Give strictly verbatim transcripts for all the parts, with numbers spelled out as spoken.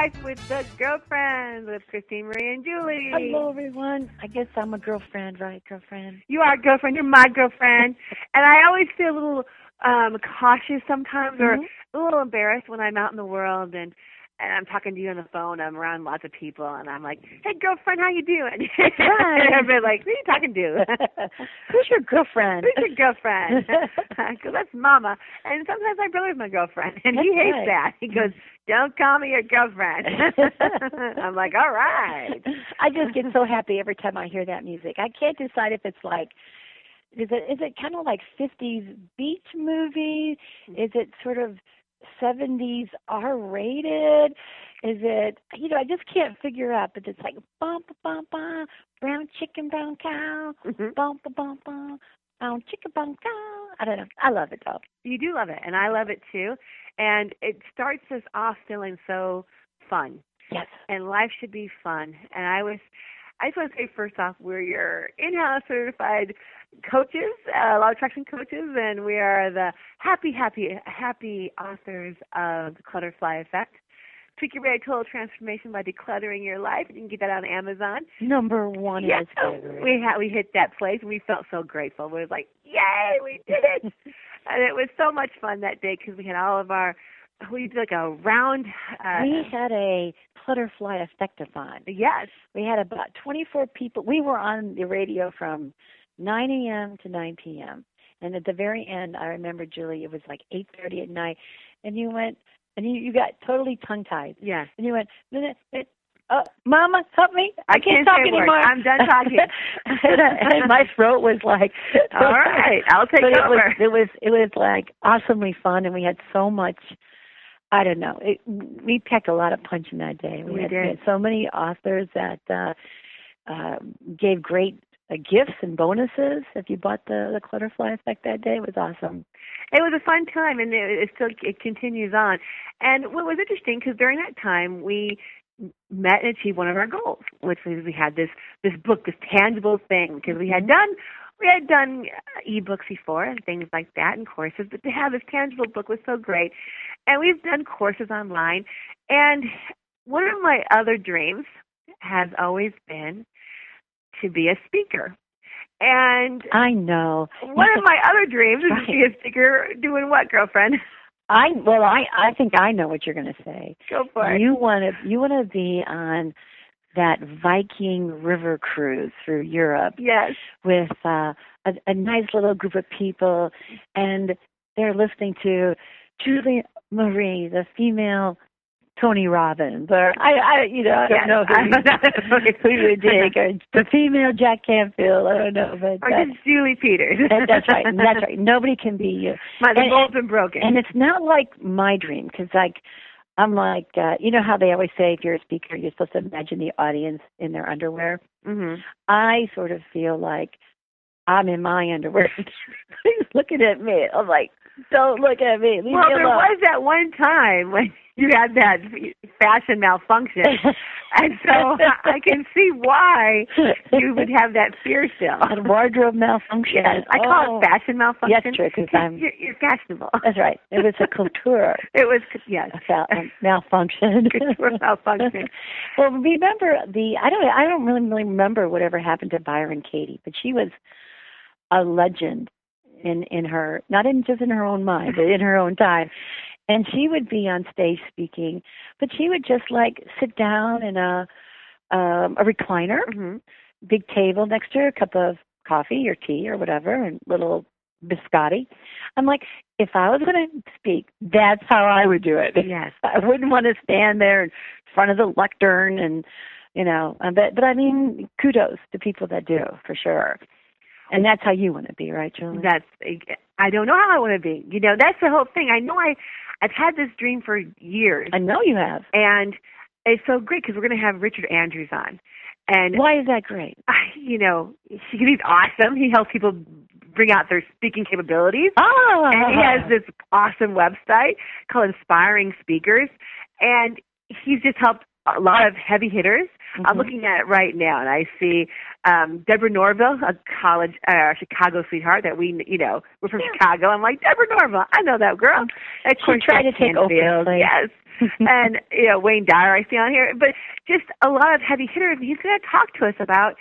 Life with the Girlfriends with Christine, Marie, and Julie. Hello, everyone. I guess I'm a girlfriend, right, girlfriend? You are a girlfriend. You're my girlfriend. And I always feel a little um, cautious sometimes or mm-hmm. a little embarrassed when I'm out in the world and and I'm talking to you on the phone. I'm around lots of people, and I'm like, hey, girlfriend, how you doing? Right. And everybody's like, who are you talking to? Who's your girlfriend? Who's your girlfriend? Because that's Mama. And sometimes my brother's my girlfriend, and that's he hates right. that. He goes, don't call me your girlfriend. I'm like, all right. I just get so happy every time I hear that music. I can't decide if it's like, is it is it kind of like fifties beach movie? Is it sort of seventies R-rated? Is it, you know, I just can't figure out, but it's like, bum, bum, bum, brown chicken, brown cow, mm-hmm. bum, bum, bum, brown chicken, brown cow. I don't know. I love it, though. You do love it, and I love it, too. And it starts us off feeling so fun. Yes. And life should be fun. And I was, I just want to say, first off, we're your in-house certified coaches, uh, law of attraction coaches, and we are the happy, happy, happy authors of the Clutterfly Effect. Tweak Your Way Total Transformation by Decluttering Your Life. You can get that on Amazon. Number one. Yes, we had we hit that place, and we felt so grateful. We was like, yay, we did it! And it was so much fun that day because we had all of our, we did like a round. Uh, we had a Clutterfly Effect-a-thon. Yes. We had about twenty-four people. We were on the radio from nine a.m. to nine p.m. And at the very end, I remember, Julie, it was like eight thirty at night, and you went, and you, you got totally tongue-tied. Yes. And you went, uh, Mama, help me. I, I can't, can't talk anymore. I'm done talking. and, and my throat was like, all right, I'll take but over. It was, it was, it was like awesomely fun, and we had so much, I don't know, it, we packed a lot of punch in that day. We, we had, did. We had so many authors that uh, uh, gave great Uh, gifts and bonuses if you bought the, the Clutterfly Effect that day. It was awesome. It was a fun time, and it, it still it continues on. And what was interesting, because during that time we met and achieved one of our goals, which was we had this this book, this tangible thing, because we had done we had done ebooks before and things like that and courses, but to have this tangible book was so great. And we've done courses online, and one of my other dreams has always been to be a speaker. And I know. One of my other dreams is to be a speaker doing what, girlfriend? I well I, I think I know what you're gonna say. Go for it. You wanna you wanna be on that Viking river cruise through Europe. Yes. With uh, a, a nice little group of people, and they're listening to Julie Marie, the female Tony Robbins, or I, I, you know, I don't yes, know who, you, who you would dig, or the female Jack Canfield. I don't know, but or just Julie Peters. that, that's right. That's right. Nobody can be you. My the and, mold's been broken. And it's not like my dream, because like I'm like, uh, you know how they always say if you're a speaker, you're supposed to imagine the audience in their underwear. Mm-hmm. I sort of feel like I'm in my underwear. He's looking at me. I'm like, don't look at me. Leave well, me there alone. was that one time when you had that fashion malfunction, and so I can see why you would have that fear still. A wardrobe malfunction. Yes, I call oh. it fashion malfunction. Yes, true, because I'm you're, you're fashionable. That's right. It was a couture. It was yes, a fal- a malfunction. Couture malfunction. Well, remember the I don't I don't really really remember whatever happened to Byron Katie, but she was a legend in in her, not in just in her own mind, but in her own time. And she would be on stage speaking, but she would just like sit down in a um, a recliner, mm-hmm. big table next to her, a cup of coffee or tea or whatever, and little biscotti. I'm like, if I was going to speak, that's how I would do it. Yes, I wouldn't want to stand there in front of the lectern and, you know, but but I mean, kudos to people that do, for sure. And that's how you want to be, right, Julie? That's, I don't know how I want to be. You know, that's the whole thing. I know I, I've had this dream for years. I know you have. And it's so great because we're going to have Richard Andrews on. And why is that great? I, you know, he's awesome. He helps people bring out their speaking capabilities. Oh. And he has this awesome website called Inspiring Speakers. And he's just helped a lot of heavy hitters Mm-hmm. I'm looking at it right now, and I see um, Deborah Norville, a college, uh, Chicago sweetheart that we, you know, we're from yeah. Chicago. I'm like, Deborah Norville, I know that girl. And of course, she tried to take Oprah's place. Yes. And, you know, Wayne Dyer I see on here. But just a lot of heavy hitters. He's going to talk to us about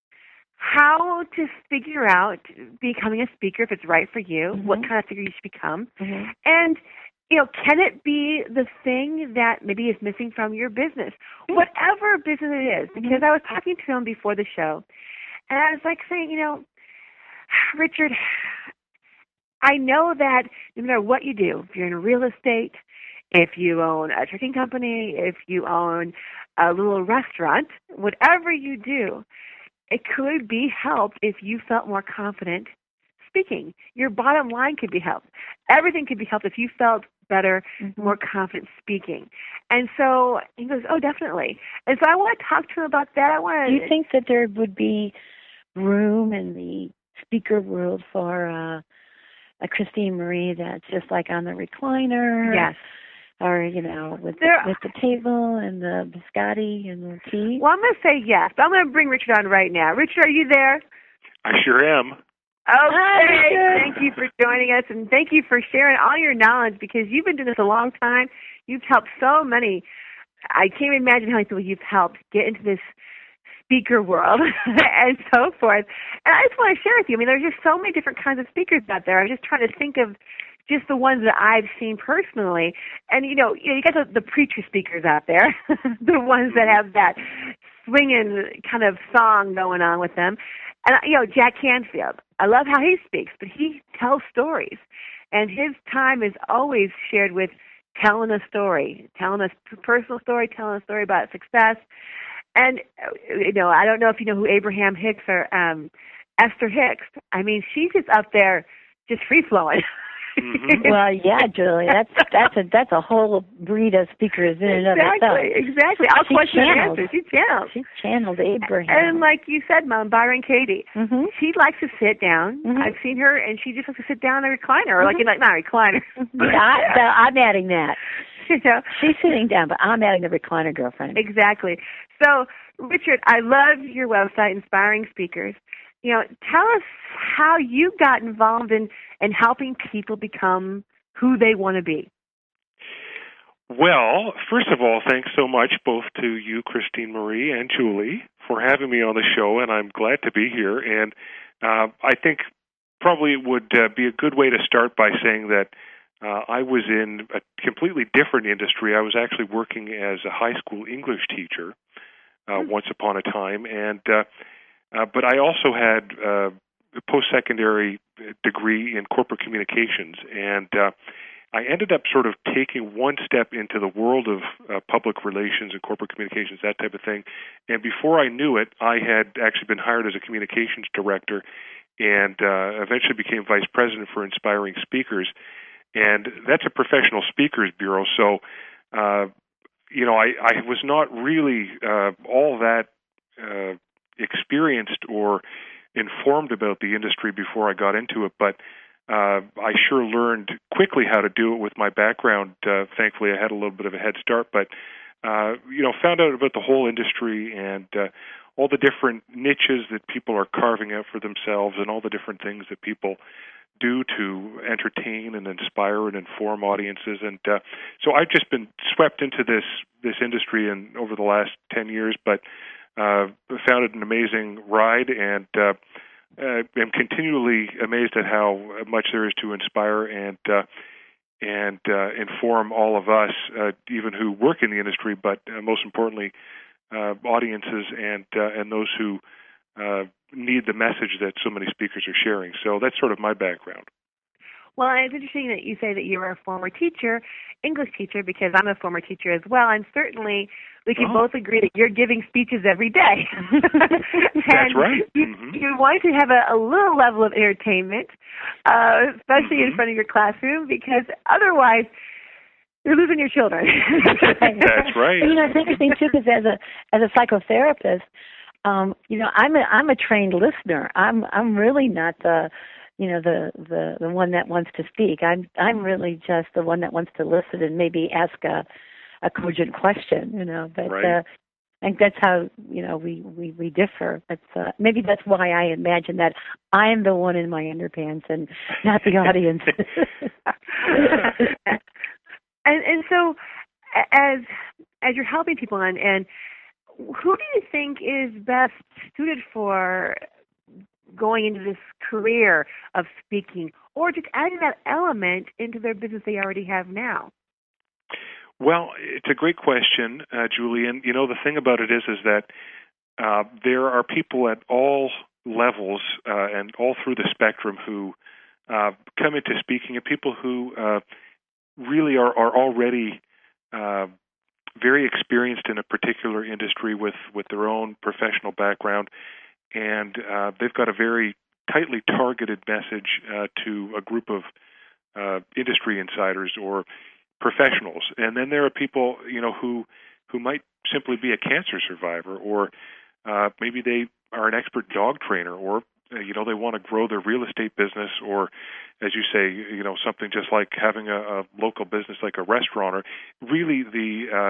how to figure out becoming a speaker, if it's right for you, mm-hmm. what kind of speaker you should become. Mm-hmm. And, you know, can it be the thing that maybe is missing from your business? Mm-hmm. Whatever business it is. Because mm-hmm. I was talking to him before the show, and I was like saying, you know, Richard, I know that no matter what you do, if you're in real estate, if you own a trucking company, if you own a little restaurant, whatever you do, it could be helped if you felt more confident speaking. Your bottom line could be helped. Everything could be helped if you felt better, mm-hmm. more confident speaking. And so he goes, oh, definitely. And so I want to talk to him about that. I want to. Do you think that there would be room in the speaker world for uh, a Christine Marie that's just like on the recliner? Yes. Or, you know, with the, with the table and the biscotti and the tea? Well, I'm going to say yes, but I'm going to bring Richard on right now. Richard, are you there? I sure am. Okay. Hi, thank you for joining us, and thank you for sharing all your knowledge, because you've been doing this a long time. You've helped so many. I can't even imagine how many people you've helped get into this speaker world and so forth. And I just want to share with you, I mean, there's just so many different kinds of speakers out there. I'm just trying to think of just the ones that I've seen personally. And, you know, you, know, you got the, the preacher speakers out there, the ones that have that swinging kind of song going on with them. And, you know, Jack Canfield, I love how he speaks, but he tells stories. And his time is always shared with telling a story, telling a personal story, telling a story about success. And, you know, I don't know if you know who Abraham Hicks or um, Esther Hicks. I mean, she's just up there just free-flowing. Mm-hmm. Well, yeah, Julie, that's that's a that's a whole breed of speakers in and of itself. Exactly, exactly. I'll question and answer. She channeled. She channeled Abraham. And like you said, Mom, Byron Katie, mm-hmm. she likes to sit down. Mm-hmm. I've seen her, and she just likes to sit down in a recliner, or mm-hmm. like in like not a recliner. I, I'm adding that. You know, she's sitting down, but I'm adding the recliner, girlfriend. Exactly. So, Richard, I love your website, Inspiring Speakers. You know, tell us how you got involved in, in helping people become who they want to be. Well, first of all, thanks so much both to you, Christine Marie, and Julie for having me on the show, and I'm glad to be here. And uh, I think probably it would uh, be a good way to start by saying that uh, I was in a completely different industry. I was actually working as a high school English teacher uh, mm-hmm. once upon a time, and uh, Uh, but I also had uh, a post-secondary degree in corporate communications, and uh, I ended up sort of taking one step into the world of uh, public relations and corporate communications, that type of thing. And before I knew it, I had actually been hired as a communications director and uh, eventually became vice president for Inspiring Speakers. And that's a professional speakers bureau, so, uh, you know, I, I was not really uh, all that uh experienced or informed about the industry before I got into it, but uh, I sure learned quickly how to do it with my background. Uh, thankfully, I had a little bit of a head start, but uh, you know, found out about the whole industry and uh, all the different niches that people are carving out for themselves, and all the different things that people do to entertain and inspire and inform audiences. And uh, so I've just been swept into this this industry and over the last ten years, but Uh, found it an amazing ride, and uh, uh, am continually amazed at how much there is to inspire and uh, and uh, inform all of us, uh, even who work in the industry, but uh, most importantly, uh, audiences and uh, and those who uh, need the message that so many speakers are sharing. So that's sort of my background. Well, it's interesting that you say that you were a former teacher, English teacher, because I'm a former teacher as well, and certainly we can oh. both agree that you're giving speeches every day. That's right. You, mm-hmm. you want to have a, a little level of entertainment, uh, especially mm-hmm. in front of your classroom, because otherwise you're losing your children. That's right. You know, it's interesting, too, because as a, as a psychotherapist, um, you know, I'm a, I'm a trained listener. I'm I'm really not the... you know, the, the, the one that wants to speak. I'm I'm really just the one that wants to listen and maybe ask a, a cogent question, you know. But right. uh, I think that's how, you know, we, we, we differ. That's, uh, maybe that's why I imagine that I am the one in my underpants and not the audience. and and so as as you're helping people, and, and who do you think is best suited for going into this career of speaking, or just adding that element into their business they already have now? Well, it's a great question, uh, Julie. And, you know, the thing about it is, is that uh, there are people at all levels uh, and all through the spectrum who uh, come into speaking, and people who uh, really are, are already uh, very experienced in a particular industry with, with their own professional background, and uh, they've got a very tightly targeted message uh, to a group of uh, industry insiders or professionals. And then there are people, you know, who who might simply be a cancer survivor, or uh, maybe they are an expert dog trainer, or uh, you know, they want to grow their real estate business, or, as you say, you know, something just like having a, a local business like a restaurant. Or really, the uh,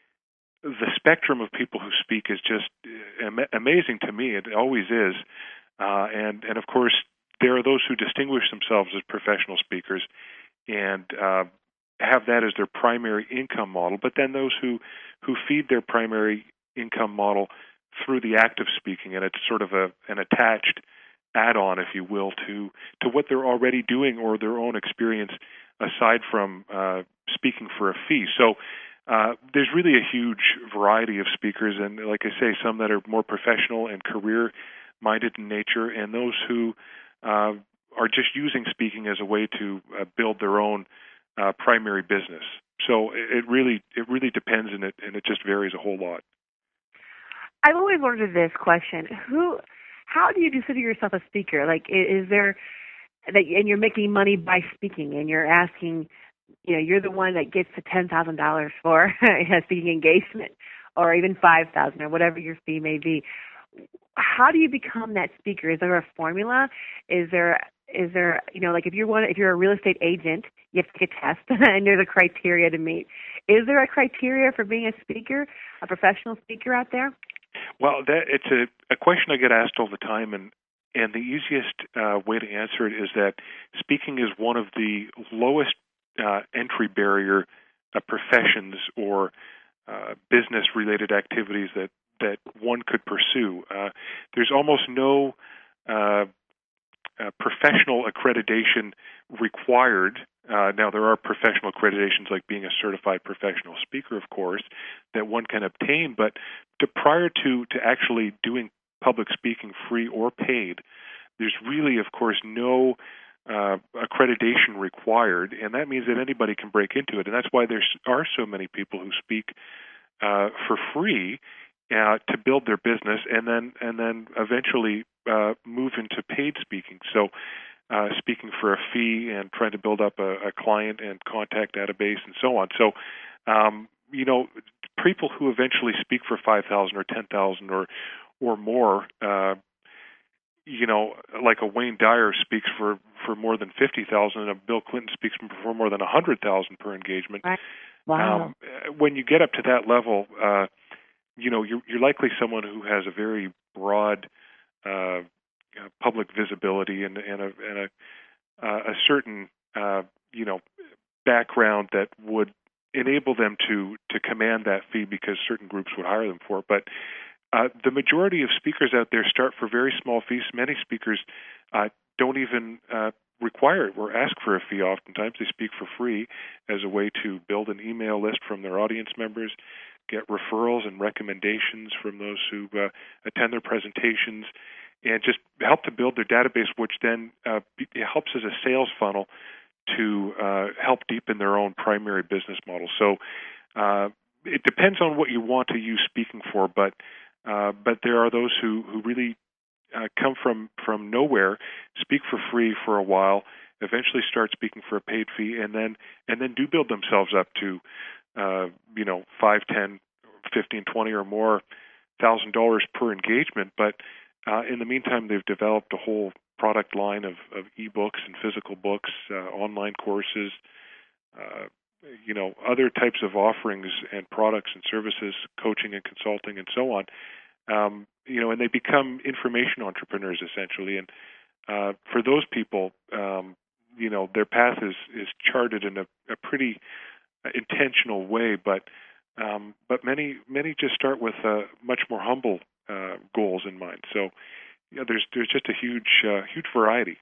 the spectrum of people who speak is just am- amazing to me. It always is. Uh, and and of course, there are those who distinguish themselves as professional speakers, and uh, have that as their primary income model, but then those who, who feed their primary income model through the act of speaking, and it's sort of a an attached add-on, if you will, to, to what they're already doing or their own experience aside from uh, speaking for a fee. So uh, there's really a huge variety of speakers, and like I say, some that are more professional and career-minded in nature, and those who uh, are just using speaking as a way to uh, build their own Uh, primary business. So it really it really depends, and it and it just varies a whole lot. I've always wondered this question: Who, how do you consider yourself a speaker? Like, is there that, and you're making money by speaking, and you're asking, you know, you're the one that gets the ten thousand dollars for a speaking engagement, or even five thousand, or whatever your fee may be. How do you become that speaker? Is there a formula? Is there Is there, you know, like if you're one, if you're a real estate agent, you have to take a test, and there's a criteria to meet. Is there a criteria for being a speaker, a professional speaker out there? Well, that it's a, a question I get asked all the time, and and the easiest uh, way to answer it is that speaking is one of the lowest uh, entry barrier uh, professions or uh, business-related activities that that one could pursue. Uh, there's almost no uh, Uh, professional accreditation required. Uh, now, there are professional accreditations like being a certified professional speaker, of course, that one can obtain, but to, prior to, to actually doing public speaking free or paid, there's really, of course, no uh, accreditation required, and that means that anybody can break into it, and that's why there are so many people who speak uh, for free uh, to build their business, and then and then eventually Uh, move into paid speaking, so uh, speaking for a fee and trying to build up a, a client and contact database and so on. So, um, you know, people who eventually speak for five thousand or ten thousand or or more, uh, you know, like a Wayne Dyer speaks for, for more than fifty thousand, and a Bill Clinton speaks for more than a hundred thousand per engagement. Wow! Um, when you get up to that level, uh, you know, you're, you're likely someone who has a very broad Uh, uh, public visibility and, and a, and a, uh, a certain uh, you know background that would enable them to to command that fee, because certain groups would hire them for it. But uh, the majority of speakers out there start for very small fees. Many speakers uh, don't even uh, require it or ask for a fee. Oftentimes, they speak for free as a way to build an email list from their audience members, get referrals and recommendations from those who uh, attend their presentations, and just help to build their database, which then uh, be, helps as a sales funnel to uh, help deepen their own primary business model. So uh, it depends on what you want to use speaking for, but uh, but there are those who, who really uh, come from, from nowhere, speak for free for a while, eventually start speaking for a paid fee, and then and then do build themselves up to Uh, you know, five, ten, fifteen, twenty, or more thousand dollars per engagement. But uh, in the meantime, they've developed a whole product line of, of e-books and physical books, uh, online courses, uh, you know, other types of offerings and products and services, coaching and consulting and so on. Um, you know, and they become information entrepreneurs essentially. And uh, for those people, um, you know, their path is, is charted in a, a pretty intentional way, but um, but many many just start with uh, much more humble uh, goals in mind. So, you know, there's there's just a huge uh, huge variety.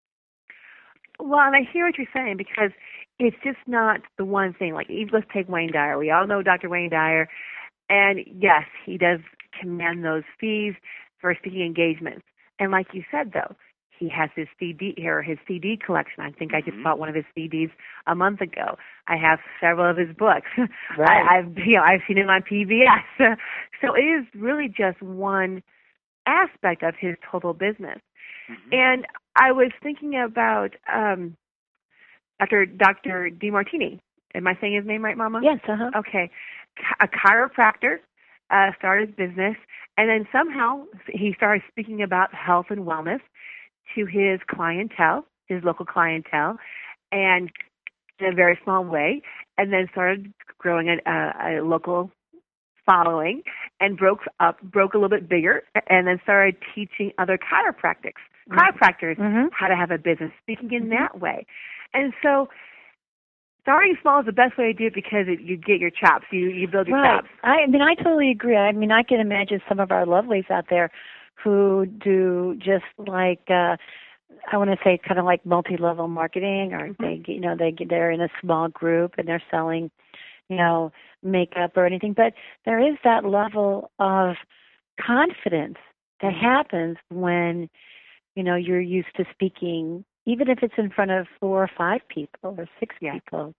Well, and I hear what you're saying, because it's just not the one thing. Like, let's take Wayne Dyer. We all know Doctor Wayne Dyer, and yes, he does command those fees for speaking engagements. And like you said, though, he has his C D or his C D collection. I think mm-hmm. I just bought one of his C Ds a month ago. I have several of his books. Right. I, I've you know I've seen him on P B S. So it is really just one aspect of his total business. Mm-hmm. And I was thinking about um, Doctor Doctor DeMartini. Am I saying his name right, Mama? Yes. Uh huh. Okay, a chiropractor. Uh, started his business, and then somehow he started speaking about health and wellness to his clientele, his local clientele, and in a very small way, and then started growing a, a, a local following, and broke up, broke a little bit bigger, and then started teaching other chiropractics, mm-hmm. chiropractors mm-hmm. how to have a business, speaking in mm-hmm. that way. And so starting small is the best way to do it, because it, you get your chops, you you build your right. chops. I mean, I totally agree. I mean, I can imagine some of our lovelies out there who do just like uh, I want to say kind of like multi-level marketing, or mm-hmm. they you know they they're in a small group and they're selling, you know, makeup or anything. But there is that level of confidence that happens when, you know, you're used to speaking, even if it's in front of four or five people or six yeah. people.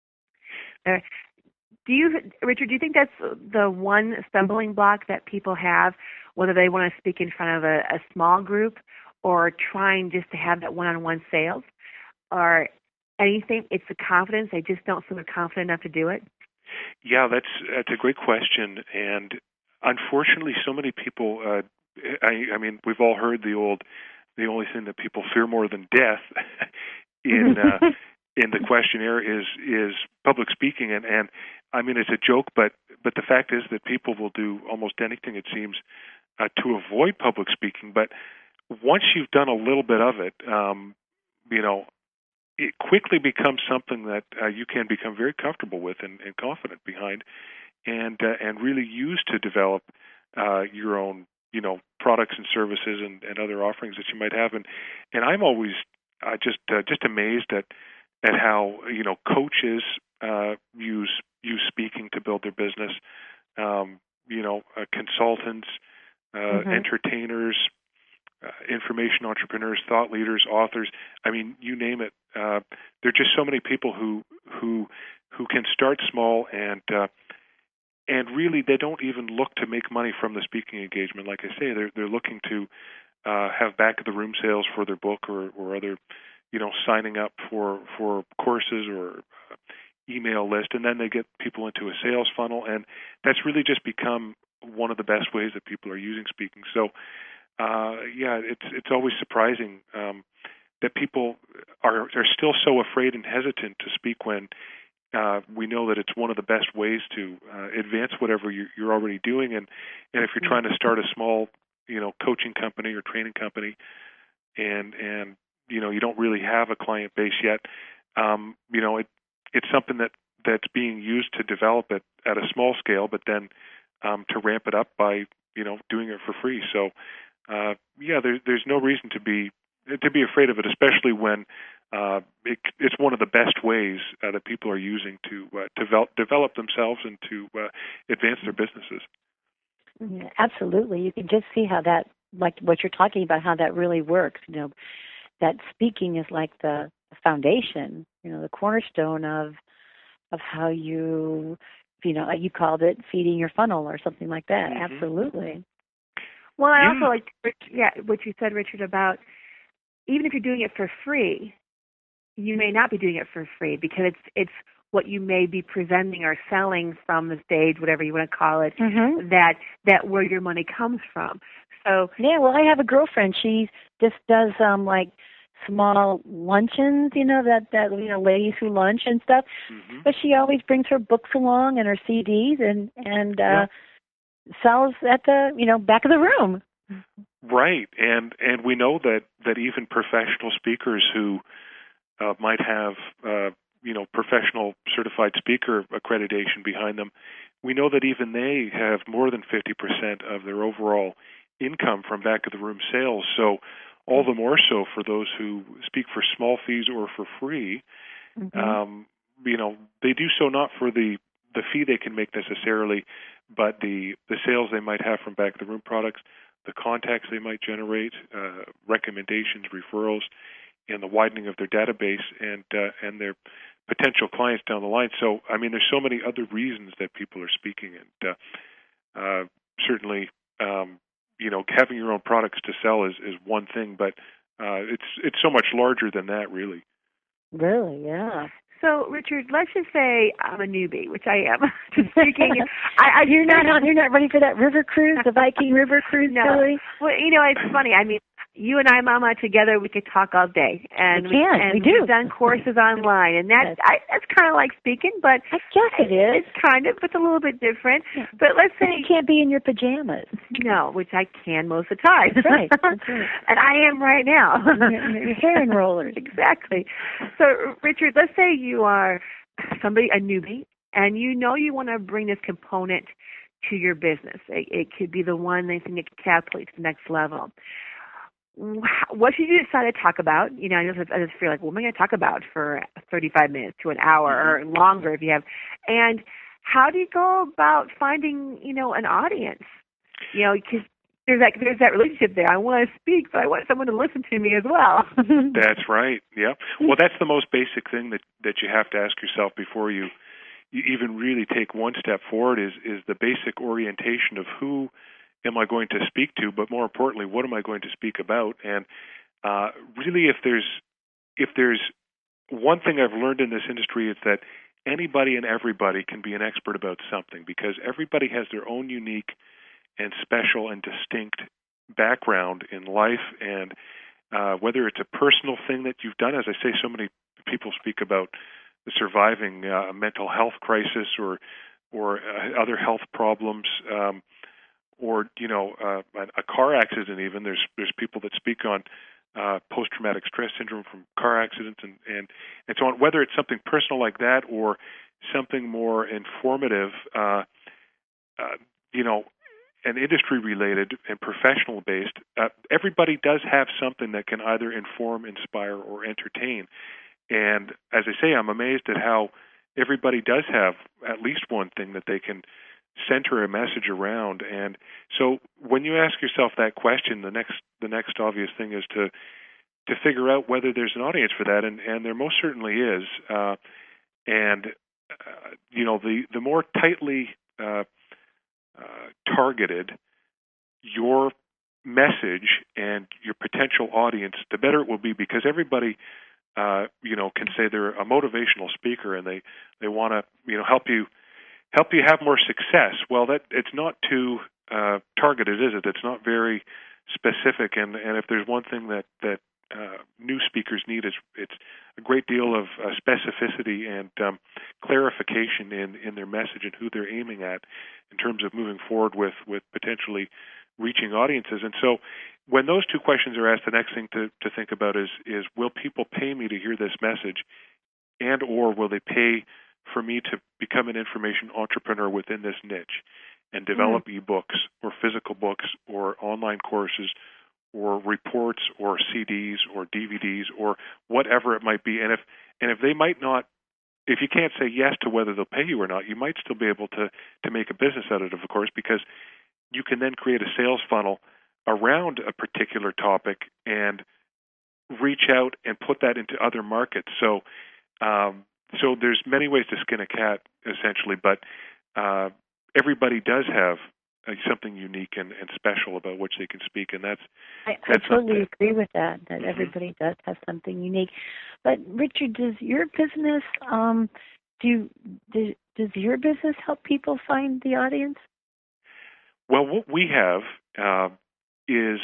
Uh, do you, Richard, do you think that's the one stumbling block that people have, whether they want to speak in front of a, a small group or trying just to have that one-on-one sales or anything? It's the confidence. They just don't feel confident enough to do it? Yeah, that's that's a great question. And unfortunately, so many people, uh, I, I mean, we've all heard the old, the only thing that people fear more than death in uh, in the questionnaire is is public speaking. And, and I mean, it's a joke, but but the fact is that people will do almost anything, it seems, uh, to avoid public speaking. But once you've done a little bit of it, um, you know, it quickly becomes something that uh, you can become very comfortable with and, and confident behind, and uh, and really use to develop uh, your own, you know, products and services and, and other offerings that you might have. And and I'm always uh, just uh, just amazed at at how, you know, coaches uh, use use speaking to build their business. Um, you know, uh, consultants, uh, mm-hmm. entertainers, uh, information entrepreneurs, thought leaders, authors. I mean, you name it. Uh, there are just so many people who who who can start small and uh, and really they don't even look to make money from the speaking engagement. Like I say, they're they're looking to uh, have back of the room sales for their book or, or other, you know, signing up for for courses or uh, email list, and then they get people into a sales funnel, and that's really just become one of the best ways that people are using speaking. So, uh, yeah, it's it's always surprising um, that people are are still so afraid and hesitant to speak when uh, we know that it's one of the best ways to uh, advance whatever you're, you're already doing. And, and if you're trying to start a small, you know, coaching company or training company, and and you know you don't really have a client base yet, um, you know, it it's something that, that's being used to develop it at a small scale, but then um, to ramp it up by, you know, doing it for free. So, uh, yeah, there, there's no reason to be to be afraid of it, especially when uh, it, it's one of the best ways uh, that people are using to uh, develop develop themselves and to uh, advance their businesses. Yeah, absolutely. You can just see how that, like what you're talking about, how that really works. You know, that speaking is like the foundation, you know, the cornerstone of of how you, you know, you called it feeding your funnel or something like that. Mm-hmm. Absolutely. Well, I also like, yeah, what you said, Richard, about even if you're doing it for free, you may not be doing it for free because it's it's what you may be presenting or selling from the stage, whatever you want to call it, mm-hmm. that that where your money comes from. So yeah, well, I have a girlfriend. She just does um like small luncheons, you know, that, that you know, ladies who lunch and stuff. Mm-hmm. But she always brings her books along and her C Ds and, and uh, yeah. sells at the, you know, back of the room. Right. And and we know that, that even professional speakers who uh, might have, uh, you know, professional certified speaker accreditation behind them, we know that even they have more than fifty percent of their overall income from back of the room sales. So all the more so for those who speak for small fees or for free, mm-hmm. um, you know, they do so not for the, the fee they can make necessarily, but the, the sales they might have from back of the room products, the contacts they might generate, uh, recommendations, referrals, and the widening of their database and uh, and their potential clients down the line. So, I mean, there's so many other reasons that people are speaking, and uh, uh, certainly, um, you know, having your own products to sell is, is one thing, but uh, it's it's so much larger than that, really. Really, yeah. So, Richard, let's just say I'm a newbie, which I am. Just speaking, I, I you're not on. You're not ready for that river cruise, the Viking river cruise, no. Julie? Well, you know, it's funny. I mean, you and I, Mama, together, we could talk all day, and we can. And we do. We've done courses online, and that yes. I, that's kind of like speaking, but I guess it is. It's kind of, it's a little bit different. Yeah. But let's say but you can't be in your pajamas. No, which I can most of the time. That's right. That's right. And I am right now. Your hair in rollers. Exactly. So, Richard, let's say you are somebody, a newbie, and you know you want to bring this component to your business. It, it could be the one thing that can catapult to the next level. What should you decide to talk about? You know, I just, I just feel like, what am I going to talk about for thirty-five minutes to an hour or longer if you have? And how do you go about finding, you know, an audience? You know, because there's that there's that relationship there. I want to speak, but I want someone to listen to me as well. That's right. Yeah. Well, that's the most basic thing that, that you have to ask yourself before you, you even really take one step forward is is the basic orientation of who am I going to speak to, but more importantly, what am I going to speak about? And uh, really, if there's if there's one thing I've learned in this industry, it's that anybody and everybody can be an expert about something because everybody has their own unique and special and distinct background in life, and uh, whether it's a personal thing that you've done, as I say, so many people speak about surviving uh, a mental health crisis or or uh, other health problems. Um, Or you know, uh, a car accident. Even there's there's people that speak on uh, post-traumatic stress syndrome from car accidents and, and and so on. Whether it's something personal like that or something more informative, uh, uh, you know, and industry-related and professional-based, uh, everybody does have something that can either inform, inspire, or entertain. And as I say, I'm amazed at how everybody does have at least one thing that they can center a message around. And so when you ask yourself that question, the next the next obvious thing is to to figure out whether there's an audience for that, and, and there most certainly is. Uh, and uh, you know, the the more tightly uh, uh, targeted your message and your potential audience, the better it will be, because everybody uh, you know can say they're a motivational speaker and they they want to you know help you. help you have more success. Well, that it's not too uh, targeted, is it? It's not very specific. And, and if there's one thing that that uh, new speakers need, is it's a great deal of uh, specificity and um, clarification in, in their message and who they're aiming at in terms of moving forward with, with potentially reaching audiences. And so, when those two questions are asked, the next thing to, to think about is is will people pay me to hear this message, and or will they pay for me to become an information entrepreneur within this niche and develop mm. ebooks or physical books or online courses or reports or C Ds or D V Ds or whatever it might be. And if and if they might not, if you can't say yes to whether they'll pay you or not, you might still be able to, to make a business out of it, of course, because you can then create a sales funnel around a particular topic and reach out and put that into other markets. So, um, So there's many ways to skin a cat, essentially, but uh, everybody does have uh, something unique and, and special about which they can speak, and that's I, that's I totally something. agree with that, that Mm-hmm. everybody does have something unique. But, Richard, does your business, um, do, do does your business help people find the audience? Well, what we have uh, is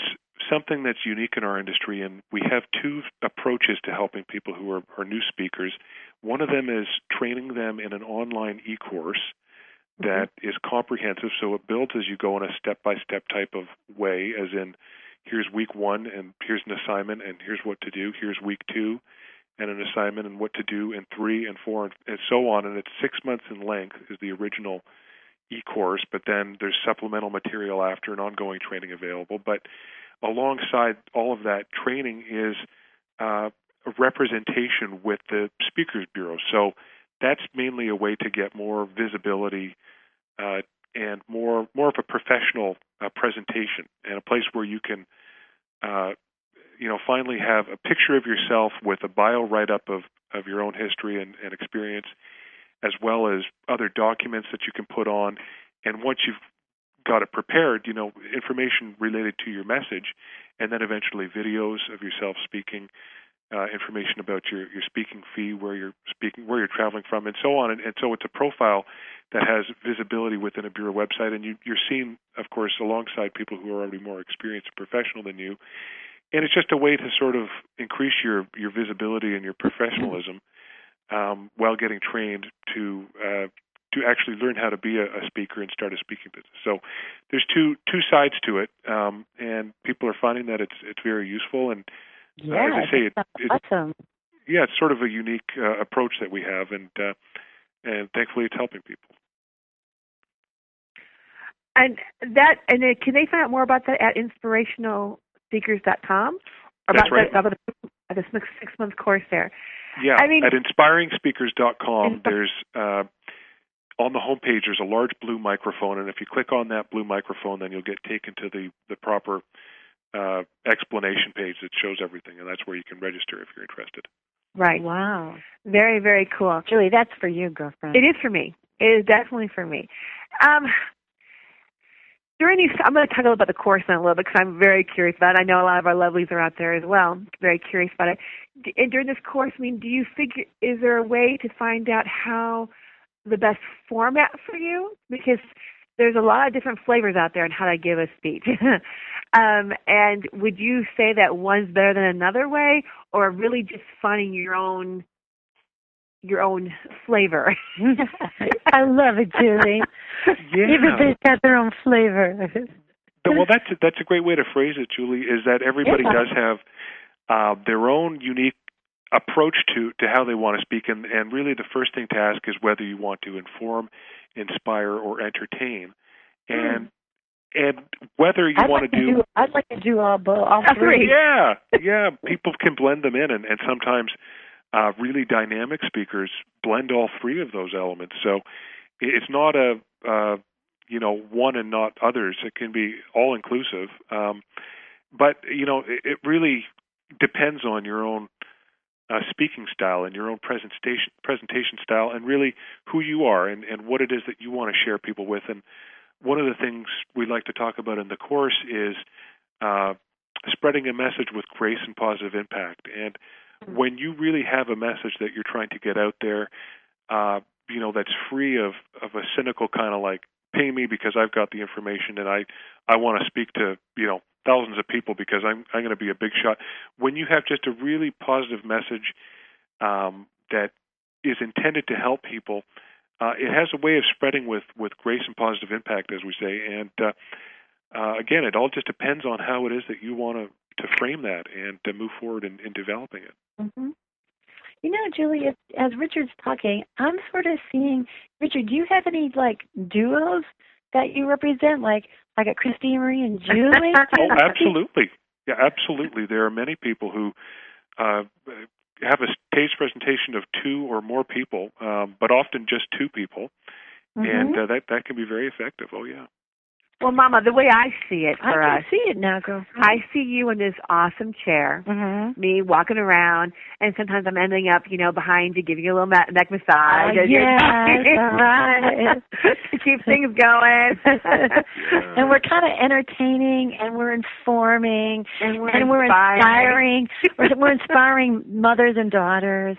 something that's unique in our industry, and we have two approaches to helping people who are, are new speakers. One of them is training them in an online e-course that mm-hmm. is comprehensive, so it builds as you go in a step-by-step type of way, as in, here's week one, and here's an assignment, and here's what to do. Here's week two, and an assignment, and what to do in three and four, and, and so on. And it's six months in length is the original e-course, but then there's supplemental material after and ongoing training available. But alongside all of that training is uh, a representation with the Speakers Bureau. So that's mainly a way to get more visibility uh, and more more of a professional uh, presentation, and a place where you can uh, you know, finally have a picture of yourself with a bio write-up of, of your own history and, and experience, as well as other documents that you can put on. And once you've got it prepared, you know, information related to your message, and then eventually videos of yourself speaking, uh, information about your, your speaking fee, where you're speaking, where you're traveling from, and so on. And, and so it's a profile that has visibility within a Bureau website, and you, you're seen, of course, alongside people who are already more experienced and professional than you. And it's just a way to sort of increase your, your visibility and your professionalism um, while getting trained to uh, to actually learn how to be a, a speaker and start a speaking business. So there's two two sides to it, um, and people are finding that it's it's very useful. And uh, yeah, as I say, it, it, awesome. Yeah, it's sort of a unique uh, approach that we have, and uh, and thankfully it's helping people. And that and uh, can they find out more about that at inspirational speakers dot com? That's about right. The, about the, the six-month course there. Yeah, I mean, at inspiring speakers dot com, there's uh, on the homepage there's a large blue microphone, and if you click on that blue microphone, then you'll get taken to the, the proper uh, explanation page that shows everything, and that's where you can register if you're interested. Right. Wow. Very, very cool. Julie, that's for you, girlfriend. It is for me. It is definitely for me. Um, During these, I'm going to talk a little about the course in a little bit because I'm very curious about it. I know a lot of our lovelies are out there as well, very curious about it. And during this course, I mean, do you figure, is there a way to find out how the best format for you? Because there's a lot of different flavors out there on how to give a speech. um, and would you say that one's better than another way, or really just finding your own your own flavor? I love it, Julie. Yeah. Even they've got their own flavor. Well, that's a, that's a great way to phrase it, Julie, is that everybody yeah. does have uh, their own unique approach to, to how they want to speak, and, and really the first thing to ask is whether you want to inform, inspire, or entertain. And mm. and whether you I'd want like to do, do... I'd like to do all, all three. Yeah, yeah. People can blend them in, and, and sometimes uh, really dynamic speakers blend all three of those elements. So it's not a, uh, you know, one and not others. It can be all-inclusive. Um, but, you know, it, it really depends on your own uh, speaking style and your own presentation presentation style, and really who you are and, and what it is that you want to share people with. And one of the things we like to talk about in the course is uh, spreading a message with grace and positive impact. And when you really have a message that you're trying to get out there, uh, you know, that's free of, of a cynical kind of like, pay me because I've got the information and I, I want to speak to, you know, thousands of people because I'm I'm going to be a big shot. When you have just a really positive message um, that is intended to help people, uh, it has a way of spreading with, with grace and positive impact, as we say. And uh, uh, again, it all just depends on how it is that you want to, to frame that and to move forward in, in developing it. Mm-hmm. You know, Julie, as, as Richard's talking, I'm sort of seeing, Richard, do you have any, like, duos that you represent, like like a Christine Marie and Julie? Oh, absolutely. Yeah, absolutely. There are many people who uh, have a stage presentation of two or more people, um, but often just two people, mm-hmm. and uh, that, that can be very effective. Oh, yeah. Well, Mama, the way I see it for I can us, see it now, girl. I see you in this awesome chair, mm-hmm. me walking around, and sometimes I'm ending up, you know, behind you, giving you a little neck massage. Oh, yes, all right. To keep things going. Yeah. And we're kind of entertaining, and we're informing, and we're, and we're inspiring. we're, we're inspiring mothers and daughters.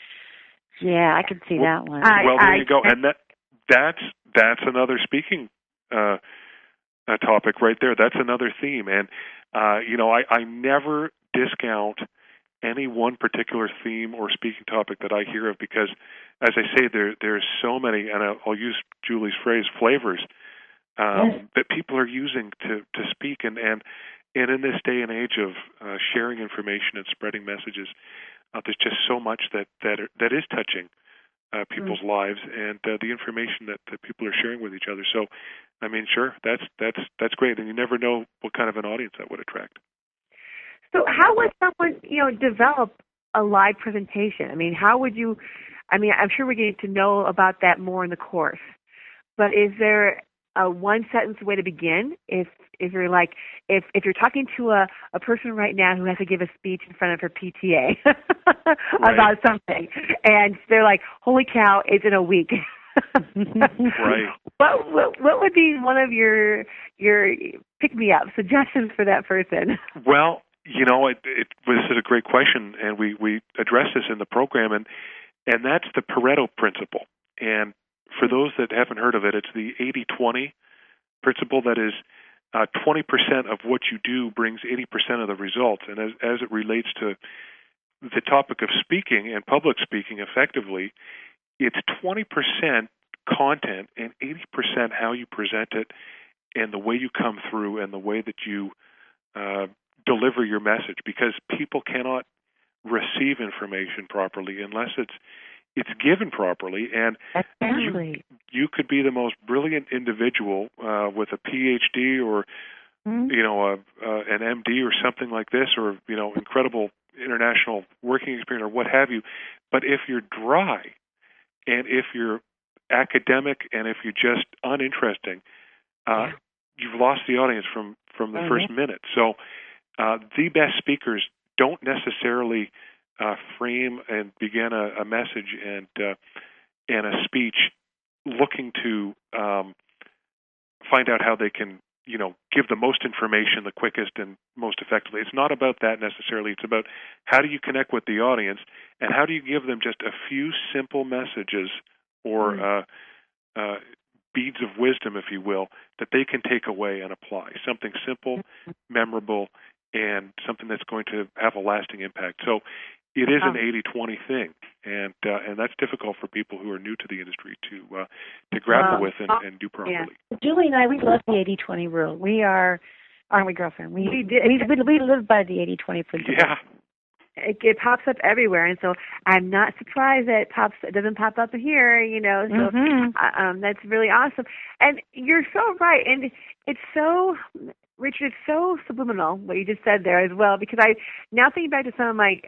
Yeah, I can see well, that one. Well, I, there I, you go. And that that's that's another speaking uh a topic right there. That's another theme. And Uh, you know, I, I never discount any one particular theme or speaking topic that I hear of because, as I say, there there's so many, and I'll, I'll use Julie's phrase, flavors um, Yes. that people are using to, to speak. And, and, and in this day and age of uh, sharing information and spreading messages, uh, there's just so much that, that, are, that is touching uh, people's mm. lives and uh, the information that, that people are sharing with each other. So, I mean, sure, that's that's that's great, and you never know what kind of an audience that would attract. So how would someone, you know, develop a live presentation? I mean, how would you, I mean, I'm sure we're getting to know about that more in the course, but is there a one-sentence way to begin? If if you're like, if if you're talking to a, a person right now who has to give a speech in front of her P T A right. about something, and they're like, holy cow, it's in a week. Right. What, what what would be one of your your pick me up suggestions for that person? Well, you know, it, it this is a great question, and we we address this in the program, and and that's the Pareto principle. And for those that haven't heard of it, it's the eighty twenty principle. That is, uh, twenty percent of what you do brings eighty percent of the results. And as as it relates to the topic of speaking and public speaking effectively, it's twenty percent content and eighty percent how you present it and the way you come through and the way that you uh, deliver your message, because people cannot receive information properly unless it's it's given properly. And you, you could be the most brilliant individual uh, with a P H D or mm-hmm. you know a, uh, an M D or something like this, or you know incredible international working experience or what have you. But if you're dry, and if you're academic, and if you're just uninteresting, uh, yeah. you've lost the audience from, from the mm-hmm. first minute. So uh, the best speakers don't necessarily uh, frame and begin a, a message and uh, and a speech looking to um, find out how they can, you know, give the most information the quickest and most effectively. It's not about that necessarily. It's about how do you connect with the audience and how do you give them just a few simple messages or mm. uh, uh, beads of wisdom, if you will, that they can take away and apply. Something simple, memorable, and something that's going to have a lasting impact. So it is an eighty twenty thing, and uh, and that's difficult for people who are new to the industry to uh, to grapple wow. with and, and do properly. Yeah. Julie and I, we love the eighty twenty rule. We are, aren't we, girlfriend? We we, we, we live by the eighty twenty principle. Yeah. It, it pops up everywhere, and so I'm not surprised that it pops. It doesn't pop up here, you know. So mm-hmm. uh, um, that's really awesome. And you're so right, and it's so, Richard, it's so subliminal what you just said there as well. Because I now thinking back to some of my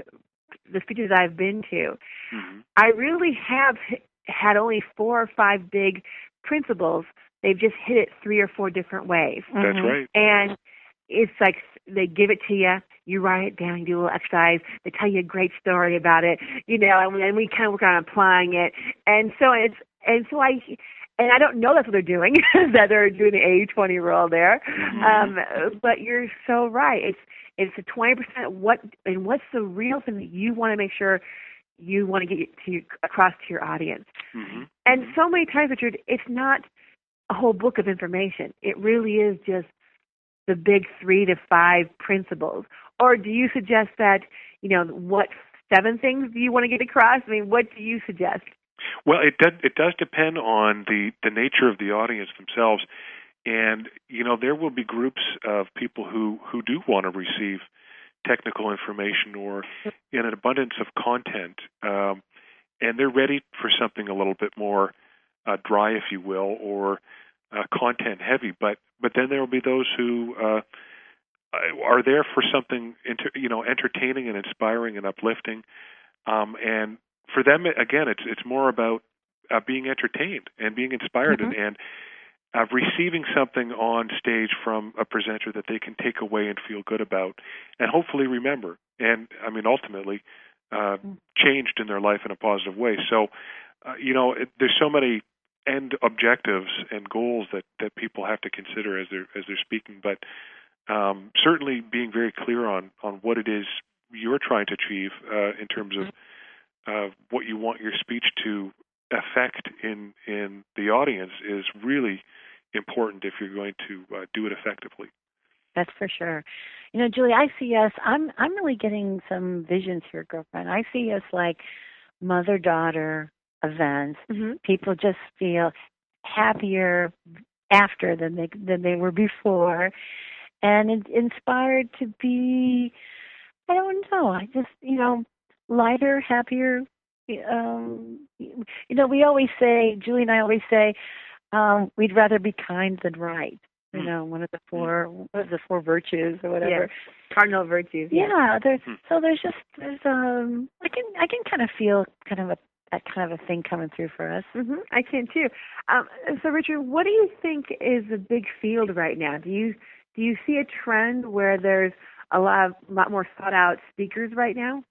the speeches I've been to, mm-hmm. I really have had only four or five big principles. They've just hit it three or four different ways. That's mm-hmm. right. And it's like they give it to you, you write it down, you do a little exercise, they tell you a great story about it, you know, and we, and we kind of work on applying it. And so it's, and so I, and I don't know that's what they're doing, that they're doing the eighty twenty rule there. Mm-hmm. Um, but you're so right. It's, it's a twenty percent what, and what's the real thing that you want to make sure you want to get to across to your audience. Mm-hmm. And so many times, Richard, it's not a whole book of information. It really is just the big three to five principles. Or do you suggest that, you know, what seven things do you want to get across? I mean, what do you suggest? Well, it does, it does depend on the, the nature of the audience themselves. And, you know, there will be groups of people who, who do want to receive technical information or in an abundance of content, um, and they're ready for something a little bit more uh, dry, if you will, or uh, content heavy. But but then there will be those who uh, are there for something, inter- you know, entertaining and inspiring and uplifting. Um, and for them, again, it's it's more about uh, being entertained and being inspired mm-hmm. and. and Uh, receiving something on stage from a presenter that they can take away and feel good about and hopefully remember and, I mean, ultimately uh, changed in their life in a positive way. So, uh, you know, it, there's so many end objectives and goals that, that people have to consider as they're, as they're speaking, but um, certainly being very clear on, on what it is you're trying to achieve uh, in terms of uh, what you want your speech to affect in, in the audience is really important if you're going to uh, do it effectively. That's for sure. You know, Julie, I see us. I'm I'm really getting some visions here, girlfriend. I see us like mother-daughter events. Mm-hmm. People just feel happier after than they than they were before, and in, inspired to be. I don't know. I just you know lighter, happier. Um, you know, we always say, Julie and I always say, um, we'd rather be kind than right. You know, one of the four, what is the four virtues or whatever. Yes. Cardinal virtues. Yeah. yeah. There's so there's just there's um I can I can kind of feel kind of a that kind of a thing coming through for us. Mm-hmm. I can too. Um, so, Richard, what do you think is a big field right now? Do you do you see a trend where there's a lot of, a lot more sought out speakers right now?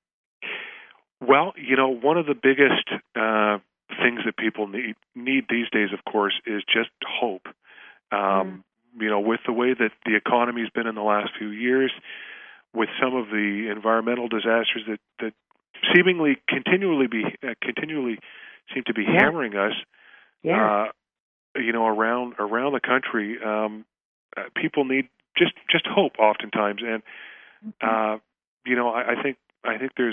Well, you know, one of the biggest uh, things that people need need these days, of course, is just hope. Um, mm. You know, with the way that the economy's been in the last few years, with some of the environmental disasters that, that seemingly continually be uh, continually seem to be yeah. hammering us, yeah. uh, you know, around around the country, um, uh, people need just just hope oftentimes, and uh, you know, I, I think I think there's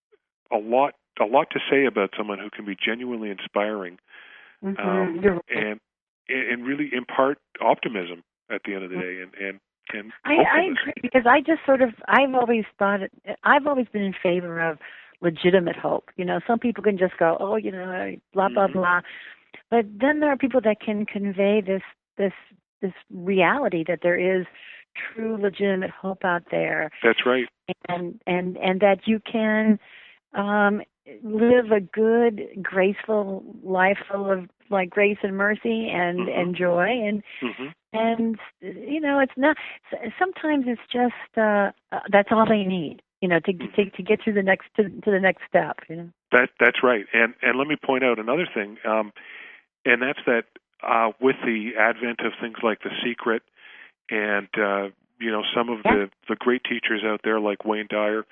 a lot a lot to say about someone who can be genuinely inspiring, mm-hmm. um, and and really impart optimism at the end of the day, and and, and I, I agree, because I just sort of I've always thought I've always been in favor of legitimate hope. You know, some people can just go, oh, you know, blah blah mm-hmm. blah, but then there are people that can convey this this this reality that there is true legitimate hope out there. That's right, and and and that you can um, live a good, graceful life full of like grace and mercy and, mm-hmm. and joy, and mm-hmm. and you know it's not. Sometimes it's just uh, uh, that's all they need, you know, to, mm-hmm. to to get to the next to, to the next step. You know. That that's right, and and let me point out another thing, um, and that's that uh, with the advent of things like The Secret, and uh, you know some of yeah. the the great teachers out there like Wayne Dyer,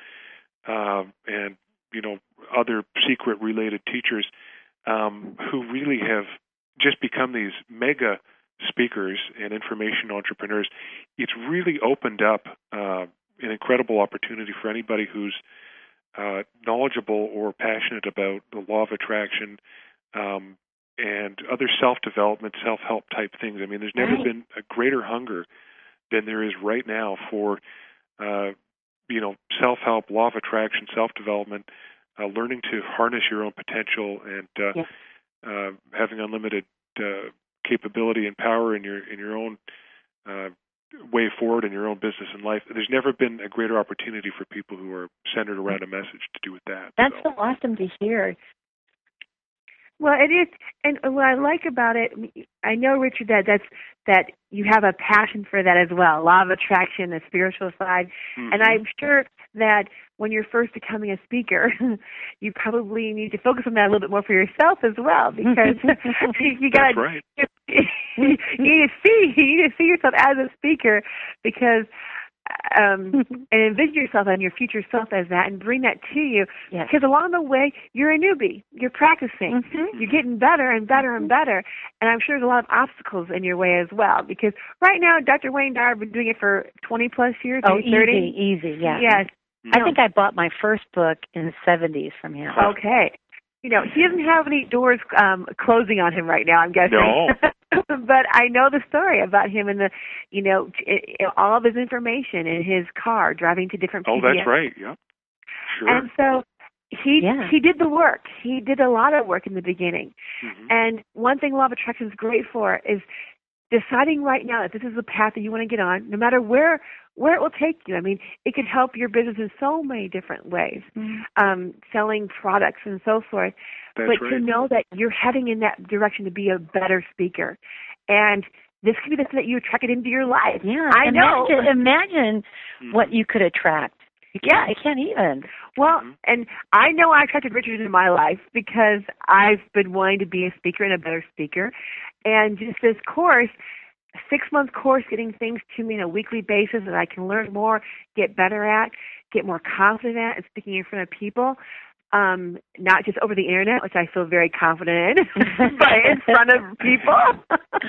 uh, and you know other secret related teachers. Um, who really have just become these mega speakers and information entrepreneurs. It's really opened up uh, an incredible opportunity for anybody who's uh, knowledgeable or passionate about the law of attraction um, and other self-development, self-help type things. I mean, there's never right. been a greater hunger than there is right now for, uh, you know, self-help, law of attraction, self-development, Uh, learning to harness your own potential and uh, yeah. uh, having unlimited uh, capability and power in your in your own uh, way forward in your own business and life. There's never been a greater opportunity for people who are centered around a message to do with that. That's so, so awesome to hear. Well, it is, and what I like about it, I know, Richard, that that's that you have a passion for that as well, law of attraction, the spiritual side, mm-hmm. and I'm sure that when you're first becoming a speaker, you probably need to focus on that a little bit more for yourself as well, because you got right. you, you need to see you need to see yourself as a speaker, because. Um, and envision yourself and your future self as that, and bring that to you. Yes. Because along the way, you're a newbie. You're practicing. Mm-hmm. You're getting better and better and better. And I'm sure there's a lot of obstacles in your way as well. Because right now, Doctor Wayne Dyer has been doing it for twenty plus years. Oh, thirty. easy, easy, yeah. Yes. I think I bought my first book in the seventies from him. Okay. You know, he doesn't have any doors um, closing on him right now, I'm guessing. No. But I know the story about him and the, you know, it, it, all of his information in his car driving to different P B S. Oh, that's right. Yeah. Sure. And so he yeah. he did the work. He did a lot of work in the beginning. Mm-hmm. And one thing Law of Attraction is great for is deciding right now that this is the path that you want to get on, no matter where where it will take you. I mean, it can help your business in so many different ways, mm-hmm. um, selling products and so forth. That's but right. to know that you're heading in that direction to be a better speaker. And this could be the thing that you attract into your life. Yeah, I imagine, know. Imagine mm-hmm. what you could attract. You yeah. I can't even. Well, mm-hmm. and I know I attracted Richard into my life because I've been wanting to be a speaker and a better speaker. And just this course, a six-month course, getting things to me on a weekly basis that I can learn more, get better at, get more confident at, and speaking in front of people, um, not just over the internet, which I feel very confident in, but in front of people.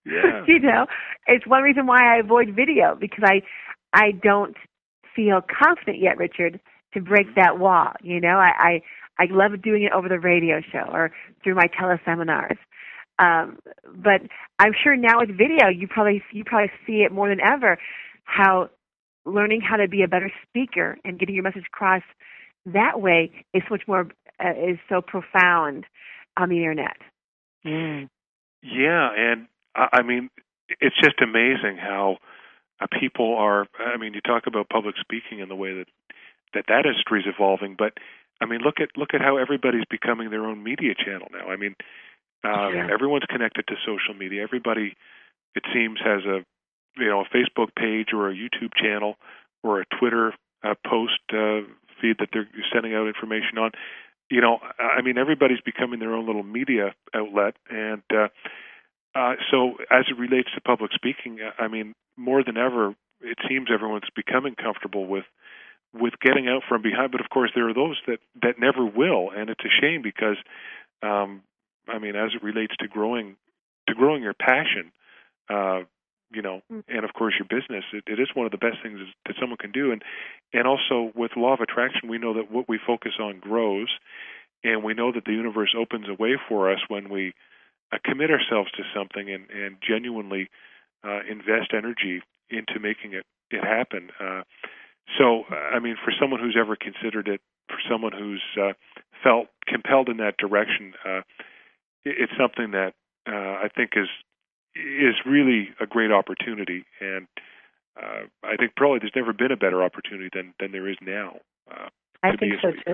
Yeah. You know, it's one reason why I avoid video, because I I don't feel confident yet, Richard, to break mm-hmm. that wall. You know, I, I I love doing it over the radio show or through my teleseminars. Um, but I'm sure now with video, you probably you probably see it more than ever, how learning how to be a better speaker and getting your message across that way is so much more uh, is so profound on the internet. Mm. Yeah, and I mean, it's just amazing how uh, people are. I mean, you talk about public speaking and the way that that that industry is evolving, but I mean, look at look at how everybody's becoming their own media channel now. I mean, uh, yeah. everyone's connected to social media. Everybody, it seems, has a you know a Facebook page or a YouTube channel or a Twitter uh, post uh, feed that they're sending out information on. You know, I mean, everybody's becoming their own little media outlet, and uh, uh, so as it relates to public speaking, I mean, more than ever, it seems everyone's becoming comfortable with with getting out from behind. But of course, there are those that, that never will, and it's a shame because, um, I mean, as it relates to growing to growing your passion, uh, you know, and of course your business, it, it is one of the best things that someone can do. And and also with law of attraction, we know that what we focus on grows, and we know that the universe opens a way for us when we uh, commit ourselves to something and, and genuinely uh, invest energy into making it, it happen. Uh, so, I mean, for someone who's ever considered it, for someone who's uh, felt compelled in that direction, uh, it, it's something that uh, I think is is really a great opportunity, and uh, I think probably there's never been a better opportunity than, than there is now. Uh, I think so too.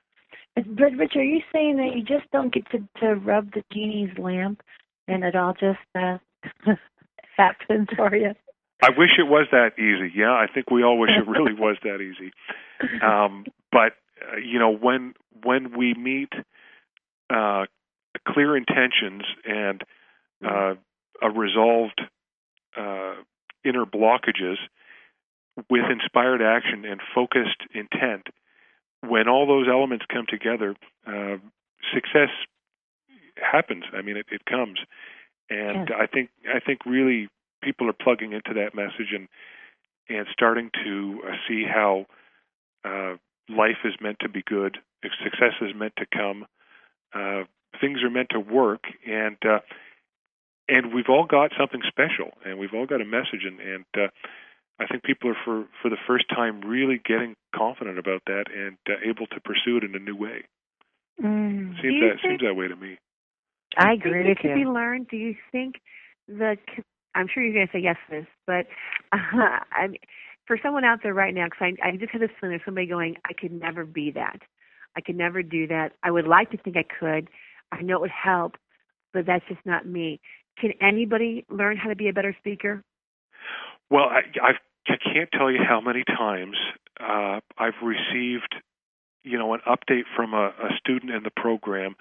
But Rich, are you saying that you just don't get to, to rub the genie's lamp and it all just uh, happens for you? I wish it was that easy. Yeah, I think we all wish it really was that easy. Um, but uh, you know, when when we meet uh, clear intentions and uh, a resolved uh, inner blockages with inspired action and focused intent, when all those elements come together, uh, success happens. I mean, it, it comes, and yeah. I think I think really people are plugging into that message and and starting to uh, see how uh, life is meant to be good, success is meant to come, uh, things are meant to work, and uh, and we've all got something special, and we've all got a message, and, and uh, I think people are for, for the first time really getting confident about that and uh, able to pursue it in a new way. Mm. Seems that think, seems that way to me. I agree with you. you. Can be learned? Do you think the? I'm sure you're going to say yes to this, but uh, I mean, for someone out there right now, because I, I just had this feeling of somebody going, I could never be that. I could never do that. I would like to think I could. I know it would help, but that's just not me. Can anybody learn how to be a better speaker? Well, I, I've, I can't tell you how many times uh, I've received, you know, an update from a, a student in the program,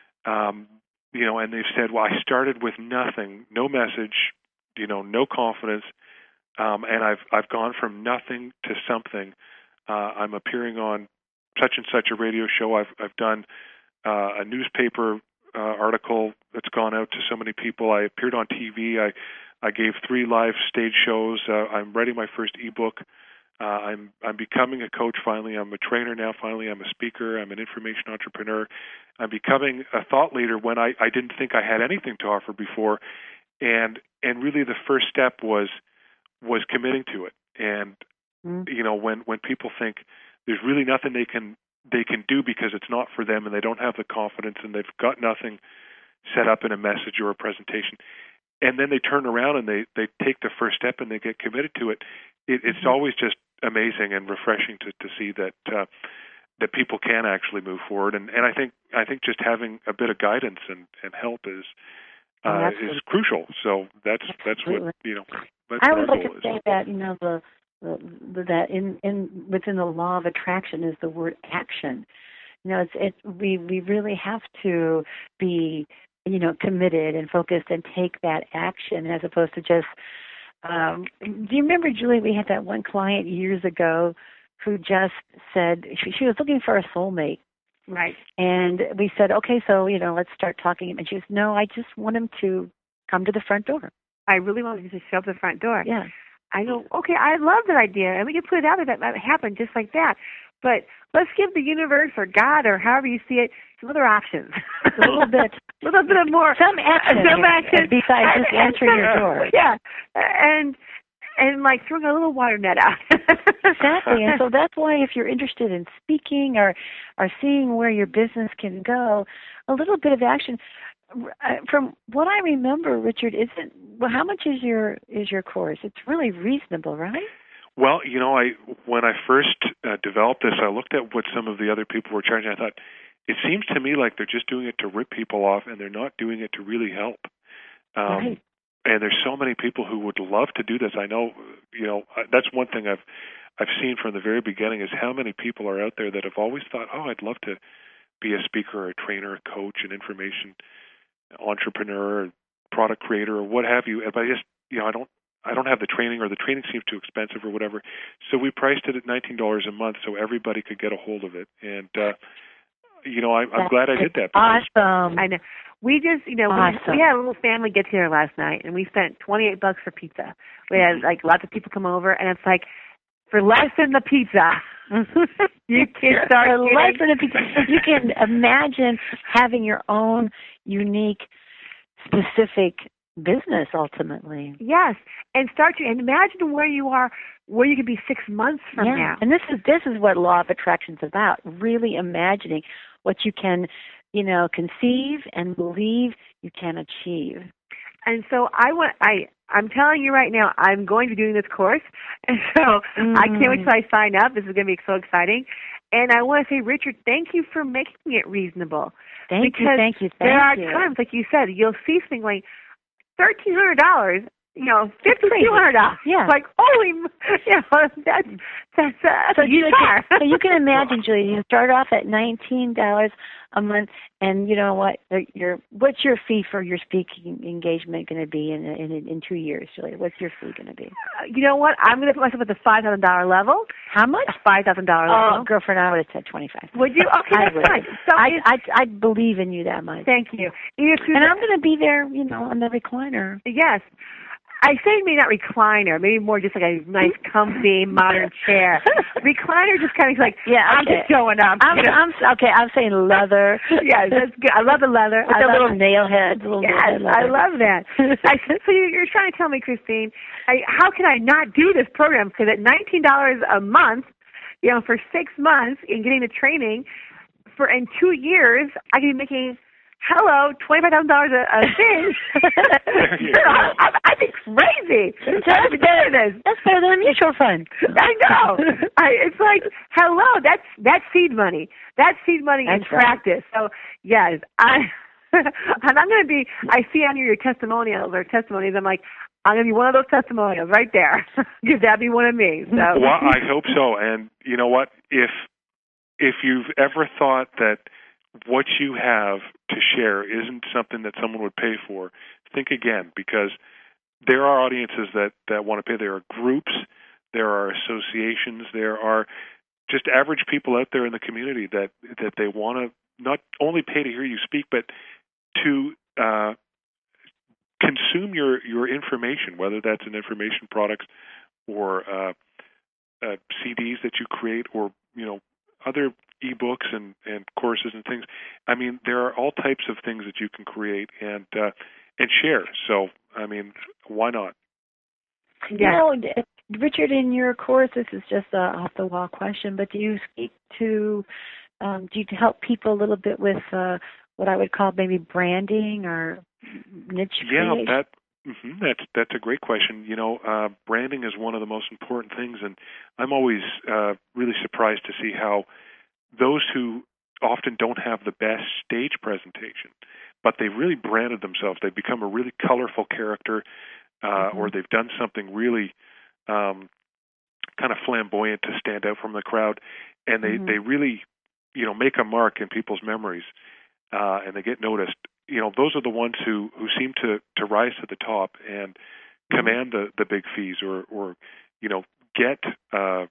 um, you know, and they've said, well, I started with nothing, no message, you know, no confidence, um, and I've I've gone from nothing to something. Uh, I'm appearing on such and such a radio show. I've I've done uh, a newspaper uh, article that's gone out to so many people. I appeared on T V. I I gave three live stage shows. Uh, I'm writing my first ebook. Uh, I'm I'm becoming a coach finally. I'm a trainer now finally. I'm a speaker. I'm an information entrepreneur. I'm becoming a thought leader when I, I didn't think I had anything to offer before. And and really the first step was was committing to it. And mm. you know, when, when people think there's really nothing they can they can do because it's not for them and they don't have the confidence and they've got nothing set up in a message or a presentation, and then they turn around and they, they take the first step and they get committed to it, it it's mm-hmm. always just amazing and refreshing to, to see that uh, that people can actually move forward. And, and I think I think just having a bit of guidance and, and help is uh, is crucial. So that's that's Absolutely. what you know. That's I what would our like goal to is. say that you know the, the that in, in within the law of attraction is the word action. You know, it's it we we really have to be you know committed and focused and take that action as opposed to just. Um, do you remember, Julie? We had that one client years ago who just said she, she was looking for a soulmate. Right. And we said, okay, so, you know, let's start talking. And she said, no, I just want him to come to the front door. I really want to just show up at the front door. Yeah. I go, okay, I love that idea, and we can put it out there that might happen just like that. But let's give the universe or God or however you see it some other options. A little bit. A little bit of more. Some action. Some action. Besides just answering your door. Yeah. And, and like throwing a little water net out. Exactly. And so that's why if you're interested in speaking or, or seeing where your business can go, a little bit of action. From what I remember, Richard, isn't well, how much is your is your course? It's really reasonable, right? Well, you know, I when I first uh, developed this, I looked at what some of the other people were charging. I thought, it seems to me like they're just doing it to rip people off, and they're not doing it to really help. Um, right. And there's so many people who would love to do this. I know, you know, that's one thing I've I've seen from the very beginning is how many people are out there that have always thought, oh, I'd love to be a speaker, or a trainer, a coach, an information entrepreneur, product creator, or what have you. But I just, you know, I don't, I don't have the training, or the training seems too expensive, or whatever. So we priced it at nineteen dollars a month, so everybody could get a hold of it. And uh, you know, I, I'm glad I did that. Awesome. I know. We just, you know, awesome. we, we had a little family get together last night, and we spent twenty-eight bucks for pizza. We had like lots of people come over, and it's like for less than the pizza. You can start for getting... less than a pizza. You can imagine having your own unique, specific business ultimately. Yes, and start to and imagine where you are, where you could be six months from yeah. now. And this is this is what Law of Attraction is about. Really imagining what you can, you know, conceive and believe you can achieve. And so I want I I'm telling you right now, I'm going to be doing this course, and so mm. I can't wait till I sign up. This is going to be so exciting. And I want to say, Richard, thank you for making it reasonable. Thank because you, thank you, thank there are you. times, like you said, you'll see something like thirteen hundred dollars, you know, fifty-two hundred dollars. Yeah. Like, holy, you know, that's, that's, uh, so a you guitar. Can, so you can imagine, Julie, you start off at nineteen dollars a month, and you know what, your, what's your fee for your speaking engagement going to be in, in in two years, Julie? What's your fee going to be? Uh, you know what, I'm going to put myself at the five thousand dollars level. How much? five thousand dollars oh, level. Girlfriend, I would have said twenty-five. Would you? Okay, I that's would. fine. So I, I, I believe in you that much. Thank you. If and I'm going to be there, you know, on the recliner. Yes. I say maybe not recliner, maybe more just like a nice, comfy, modern chair. Recliner just kind of like, yeah, okay. I'm just going up. I'm, I'm okay. I'm saying leather. Yes, that's good. I love the leather. With I the love little nail heads. Little yes, nail head I love that. I, so you're trying to tell me, Christine, I, how can I not do this program? Because at nineteen dollars a month, you know, for six months and getting the training, for in two years, I can be making. Hello, twenty-five thousand dollars a thing. I, I think crazy. That's better, than, that's better than a mutual fund. I know. I, it's like, hello, that's that's seed money. That's seed money that's in practice. Right. So, yes, I, and I'm going to be, I see on your testimonials or testimonies, I'm like, I'm going to be one of those testimonials right there. Because that'd be one of me. So. Well, I hope so. And you know what? If if you've ever thought that what you have to share isn't something that someone would pay for, think again, because there are audiences that, that want to pay. There are groups, there are associations, there are just average people out there in the community that, that they want to not only pay to hear you speak, but to uh, consume your, your information, whether that's in information products or uh, uh, C Ds that you create or, you know, other e-books and, and courses and things. I mean, there are all types of things that you can create and uh, and share. So, I mean, why not? Yeah. You know, Richard, in your course, this is just an off-the-wall question, but do you speak to, um, do you help people a little bit with uh, what I would call maybe branding or niche Yeah, creation? that mm-hmm, that's that's a great question. You know, uh, branding is one of the most important things, and I'm always uh, really surprised to see how those who often don't have the best stage presentation, but they really branded themselves. They've become a really colorful character, uh, mm-hmm. or they've done something really um, kind of flamboyant to stand out from the crowd, and they, mm-hmm. they really, you know, make a mark in people's memories, uh, and they get noticed. You know, those are the ones who, who seem to, to rise to the top and mm-hmm. command the, the big fees or, or, you know, get uh,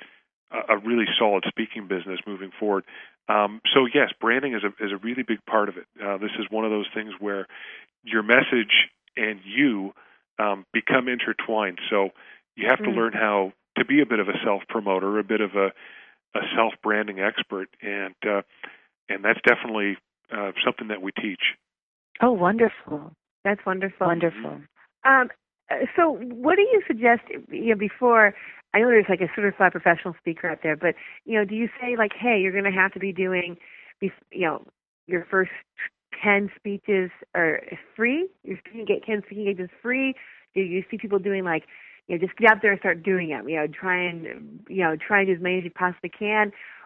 a really solid speaking business moving forward. Um, so yes, branding is a is a really big part of it. Uh, this is one of those things where your message and you um, become intertwined. So you have to Mm. learn how to be a bit of a self-promoter, a bit of a, a self-branding expert, and uh, and that's definitely uh, something that we teach. Oh, wonderful. That's wonderful. Wonderful. Um, uh, so what do you suggest, you know, before, I know there's like a certified professional speaker out there, but, you know, do you say like, hey, you're going to have to be doing, you know, your first ten speeches are free? Your speaking get ten speaking engagements free? Do you see people doing like, you know, just get out there and start doing them, you know, try and, you know, try and do as many as you possibly can?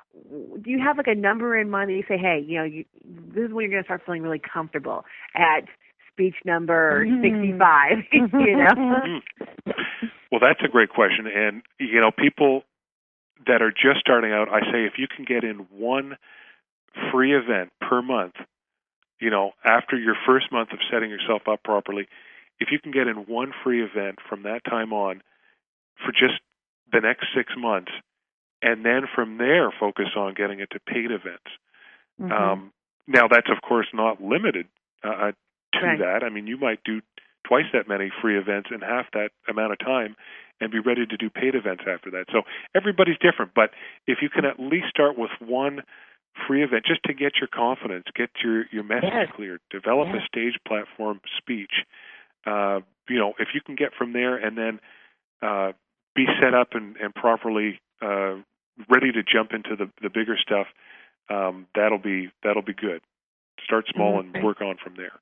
Do you have like a number in mind that you say, hey, you know, you, this is when you're going to start feeling really comfortable at speech number Mm-hmm. sixty-five, you know? Mm. Well, that's a great question. And, you know, people that are just starting out, I say if you can get in one free event per month, you know, after your first month of setting yourself up properly, if you can get in one free event from that time on for just the next six months, and then from there focus on getting into paid events. Mm-hmm. Um, now, that's, of course, not limited uh, to Right. that. I mean, you might do twice that many free events in half that amount of time and be ready to do paid events after that. So everybody's different, but if you can at least start with one free event just to get your confidence, get your, your message Yes. clear, develop Yes. a stage platform speech, uh, you know, if you can get from there and then uh, be set up and, and properly uh, ready to jump into the, the bigger stuff, um, that'll be that'll be good. Start small Mm-hmm. and work on from there.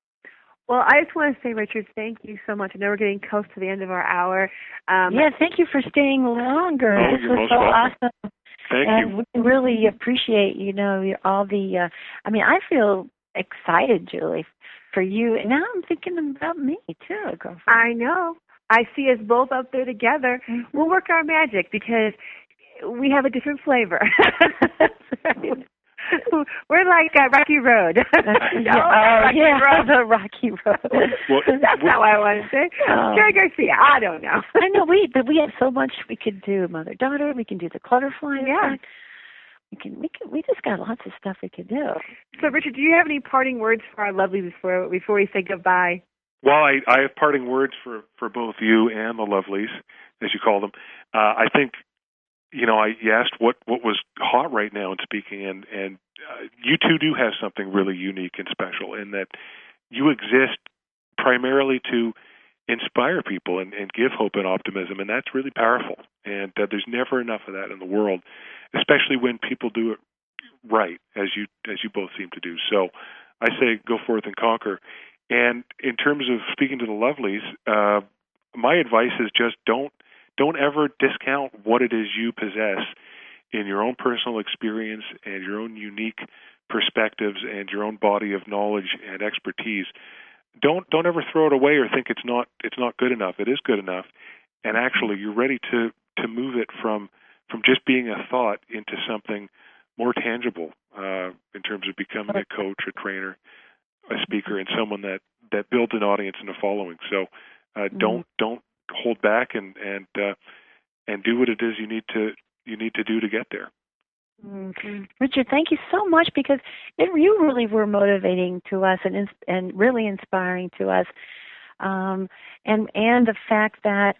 Well, I just want to say, Richard, thank you so much. I know we're getting close to the end of our hour. Um, yeah, thank you for staying longer. Oh, this you're was most so welcome. awesome. Thank and you. we really appreciate, you know, your- all the, uh, I mean, I feel excited, Julie, for you. And now I'm thinking about me, too, girlfriend. I know. I see us both up there together. Mm-hmm. We'll work our magic because we have a different flavor. We're like uh, Rocky Road. yeah. No, Oh, Rocky yeah, Road. the Rocky Road. Well, That's we- not what I want to say. Oh. Jerry Garcia. I don't know. I know we, but we have so much we could do. Mother daughter. We can do the clutterfly Yeah. effect. We can. We can. We just got lots of stuff we could do. So, Richard, do you have any parting words for our lovelies before before we say goodbye? Well, I, I have parting words for, for both you and the lovelies, as you call them. Uh, I think, you know, I you asked what, what was hot right now in speaking, and, and uh, you two do have something really unique and special in that you exist primarily to inspire people and, and give hope and optimism, and that's really powerful. And uh, there's never enough of that in the world, especially when people do it right, as you as you both seem to do. So I say go forth and conquer. And in terms of speaking to the lovelies, uh, my advice is just don't don't ever discount what it is you possess in your own personal experience and your own unique perspectives and your own body of knowledge and expertise. Don't don't ever throw it away or think it's not it's not good enough. It is good enough, and actually you're ready to to move it from from just being a thought into something more tangible uh, in terms of becoming a coach, a trainer, a speaker, and someone that, that builds an audience and a following. So uh, Mm-hmm. don't don't hold back and and uh, and do what it is you need to you need to do to get there. Mm-hmm. Richard, thank you so much because it, you really were motivating to us and ins- and really inspiring to us, um, and and the fact that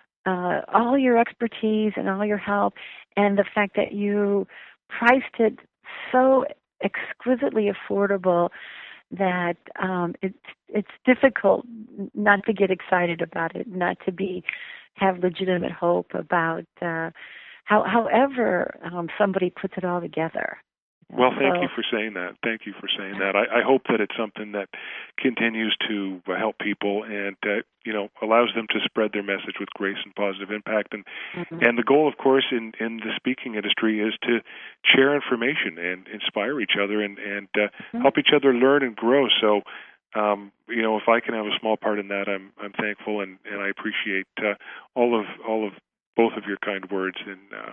uh, all your expertise and all your help, and the fact that you priced it so exquisitely affordable that um, it's it's difficult not to get excited about it, not to be have legitimate hope about uh, how, however um, somebody puts it all together. Well, thank so, you for saying that. Thank you for saying that. I, I hope that it's something that continues to help people and uh, you know allows them to spread their message with grace and positive impact. And mm-hmm. and the goal, of course, in, in the speaking industry is to share information and inspire each other and and uh, mm-hmm. help each other learn and grow. So, um, you know, if I can have a small part in that, I'm I'm thankful and, and I appreciate uh, all of all of both of your kind words in uh,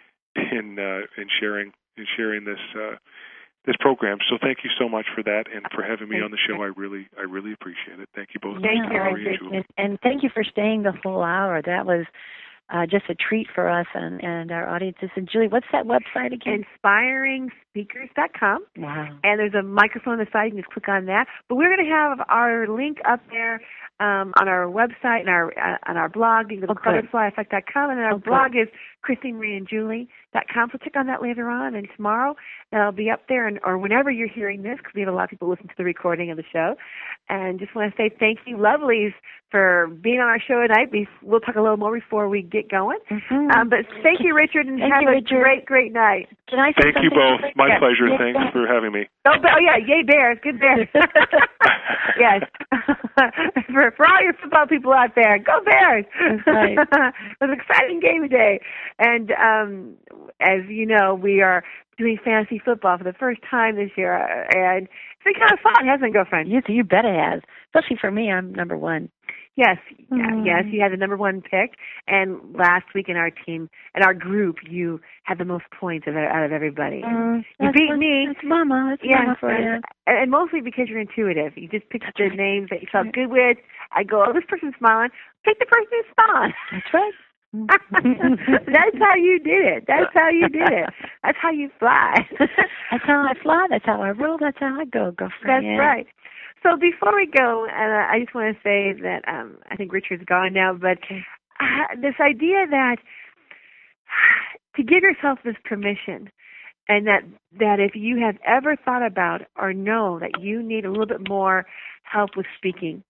in uh, in sharing. in sharing this uh, this program. So thank you so much for that and for having me on the show. I really I really appreciate it. Thank you both. Thank you, Marie and and, Julie. and, and thank you for staying the whole hour. That was uh, just a treat for us and, and our audiences. And Julie, what's that website again? inspiring speakers dot com. Wow. And there's a microphone on the side. You can just click on that. But we're going to have our link up there um, on our website and our uh, on our blog. You can go to Okay. butterfly effect dot com, and then our Okay. blog is Christine Marie and Julie dot com. So check on that later on, and tomorrow that'll be up there, and or whenever you're hearing this, because we have a lot of people listen to the recording of the show. And just want to say thank you, lovelies, for being on our show tonight. We'll talk a little more before we get going. Mm-hmm. Um, but thank you, Richard, and Thank have you, a Richard. great, great night. Can I say Thank you something? both. My Yes. pleasure. Yes, Thanks yes. for having me. Oh, but, oh yeah, yay Bears, good Bears. Yes. for for all your football people out there, go Bears. That's right. It was an exciting game today. And um, as you know, we are doing fantasy football for the first time this year, and it's been kind of fun, hasn't it, girlfriend? Yes, you bet it has. Especially for me, I'm number one. Yes, Mm. yes, you had the number one pick, and last week in our team, in our group, you had the most points of, out of everybody. Mm, You that's beat what- me. That's Mama. That's Yes, Mama for you. and, and mostly because you're intuitive. You just picked That's the right. names that you felt right. good with. I go, oh, this person's smiling. Pick the person who's smiling. That's right. That's how you did it. That's how you did it. That's how you fly. That's how I fly. That's how I roll. That's how I go, girlfriend. That's Yeah. right. So before we go, and uh, I just want to say that um, I think Richard's gone now, but uh, this idea that to give yourself this permission, and that that if you have ever thought about or know that you need a little bit more help with speaking,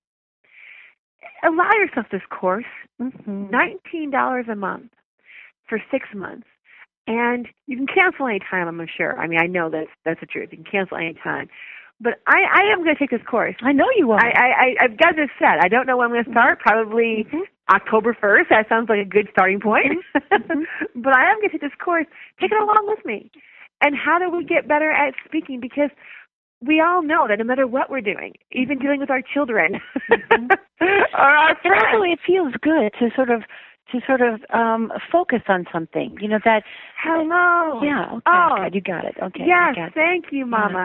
allow yourself this course, Mm-hmm. nineteen dollars a month for six months. And you can cancel any time, I'm sure. I mean, I know that's, that's the truth. You can cancel any time. But I, I am going to take this course. I know you are. I, I, I've got this set. I don't know when I'm going to start. Probably Mhm. October first. That sounds like a good starting point. Mhm. But I am going to take this course. Take it along with me. And how do we get better at speaking? Because we all know that no matter what we're doing, even dealing with our children Mhm. or our And friends, also, it feels good to sort of to sort of um focus on something. You know that. hello. Yeah. Okay. Oh. God, you got it. Okay. Yes, I got it. thank you, Mama.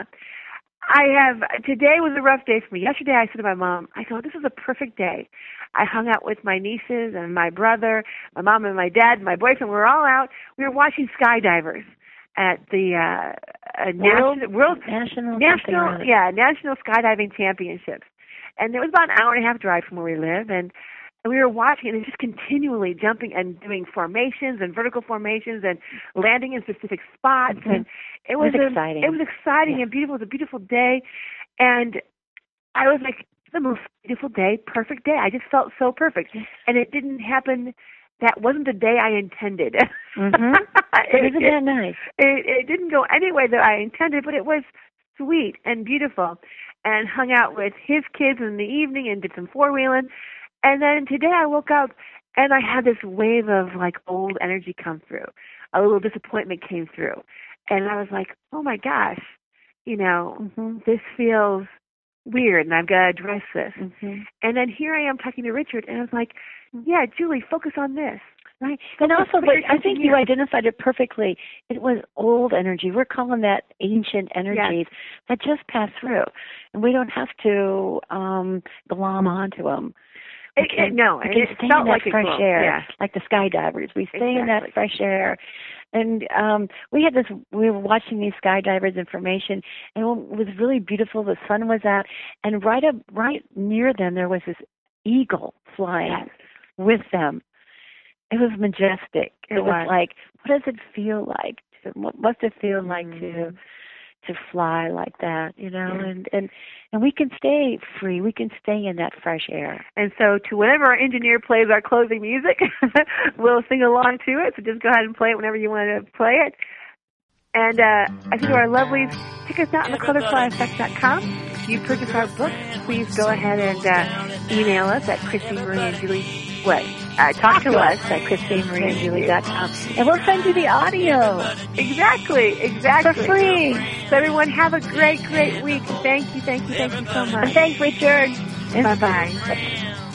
I have, today was a rough day for me. Yesterday I said to my mom, I go, this is a perfect day. I hung out with my nieces and my brother, my mom and my dad, and my boyfriend. We were all out. We were watching skydivers at the uh, uh, World, national, world, national, national, yeah, national skydiving championships. And it was about an hour and a half drive from where we live, and And we were watching, and just continually jumping and doing formations and vertical formations and landing in specific spots. Mm-hmm. And it was, it was a, exciting. It was exciting yeah. and beautiful. It was a beautiful day. And I was like, the most beautiful day, perfect day. I just felt so perfect. And it didn't happen. That wasn't the day I intended. Mm-hmm. it, Isn't that nice? It, it didn't go any way that I intended, but it was sweet and beautiful. And hung out with his kids in the evening and did some four-wheeling. And then today I woke up and I had this wave of like old energy come through. A little disappointment came through. And I was like, oh my gosh, you know, Mm-hmm. this feels weird and I've got to address this. Mm-hmm. And then here I am talking to Richard and I was like, yeah, Julie, focus on this. Right. And Focus- also, put but yourself I think in you here. identified it perfectly. It was old energy. We're calling that ancient energies that just pass through. And we don't have to um glom onto them. We It, can- it, no, we and can it stay felt in that like it fresh glowed. air, Yeah. like the skydivers. We stay in that Exactly. fresh air. And um we had this, we were watching these skydivers information, and it was really beautiful. The sun was out, and right up, right near them, there was this eagle flying Yes. with them. It was majestic. It It, was. was. like, what does it feel like? To, what must it feel like to Mhm. to fly like that? You know, Yeah. and and and we can stay free. We can stay in that fresh air. And so to whenever our engineer plays our closing music, we'll sing along to it. So just go ahead and play it whenever you want to play it. And uh, I think to our lovelies, check us out on the butterfly effect dot com. If you purchase our book, please go ahead and uh, email us at Christine Marie and Julie. What? Uh, talk to us at Christine Marie and Julie dot com, and we'll send you the audio Exactly, exactly. for free. So everyone have a great, great week. Thank you, thank you, thank you so much. And thanks, Richard. Bye-bye.